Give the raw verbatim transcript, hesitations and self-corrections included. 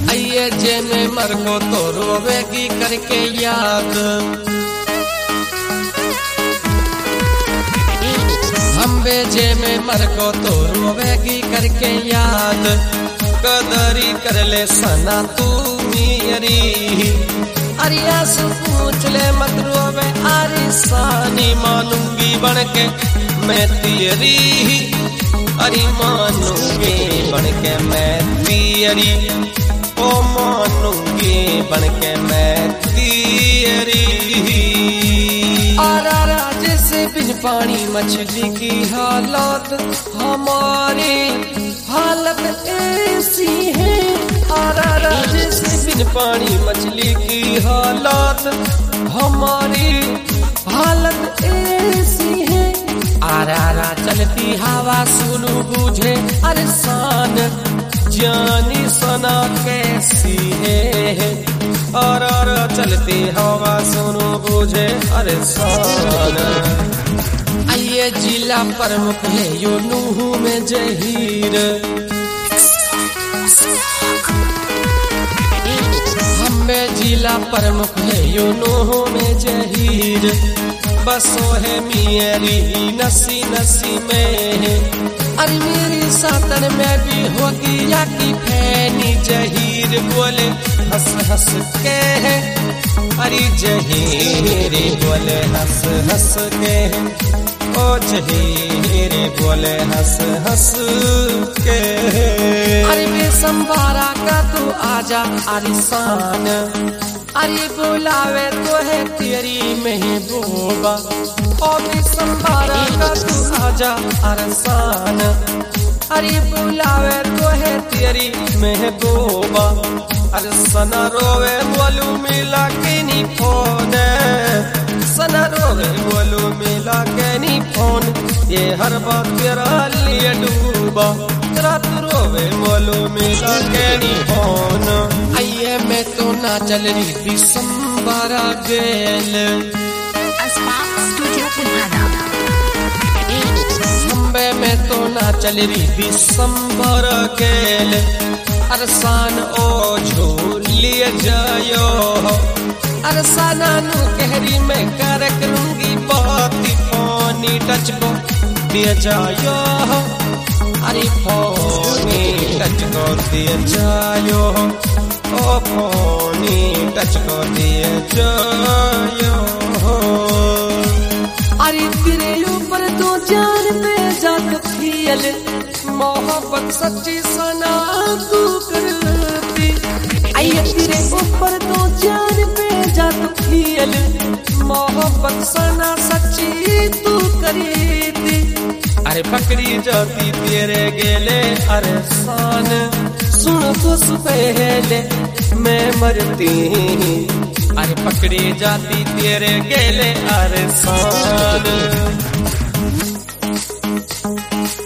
आइए जे में मर को तो रोवेगी करके याद। हम बेजे में मर को तो रोवेगी करके याद। कदरी कर ले सना तू मेरी, अरिया से पूछ ले मत रोवे आरिसानी। मानूंगी बन के मैं तेरी, अरे मानूंगी बन के मैं तेरी, ओ मानूंगी बन के मैं तेरी। आरा जैसे बिन पानी मछली की हालत, हमारी हालत ऐसी है। आरा जैसे बिन पानी मछली की हालत, हमारी हालत ऐसी है। आरा चलती हवा सुनू बूझे अरे शान, जानी सना कैसी है। आरा चलती हवा सुनू बूझे अरे शान। आइए जिला प्रमुख है यो नूह में जहीर। हमें जिला प्रमुख है यो नूह में जहीर। बसो है मेरी नसी नसी में, अरे मेरी सातन में भी होगी या की फैनी। जहीर बोले हंस हंस के, अरे जहीर बोले हंस हंस के, ओ जहीर बोले हंस हंस के। अरे बेसंबारा का तू आजा आरिसान, अरे बुलावे तो है तेरी महबूबा। ओ बेसंबारा का तू आजा आरिसान, अरे बुलावे तो है तेरी महबूबा। अरे सना रोवे बोलू मिला के नी फोन, सना रोवे बोलू मिला के नी फोन। ये हर बात तेरा लिए डूबा, रात रोवे बोलू मिला के नी फोन। आइए मैं तो ना चल रही दिसंबरा गेल, संबे में तो ना चल रही दिसंबर गेल। अरसान ओ झूलिए जायो, अरसाना नू कहरी में कर करूंगी बाती। फोनी टच को दिए जायो, अरे फोनी टच को दिए जायो, ओ फोनी टच को दिए जायो। अरे तेरे ऊपर तो जान पे जात फियल, मोहब्बत सच्ची सना तू करती। आइए तेरे ऊपर तो जान पे जात फियल, मोहब्बत सना सच्ची तू करीती। अरे पकड़ी जाती तेरे गेले अरे शान, सुन तो पहले मैं मरती। अरे पकड़ी जाती तेरे गेले अरे शान।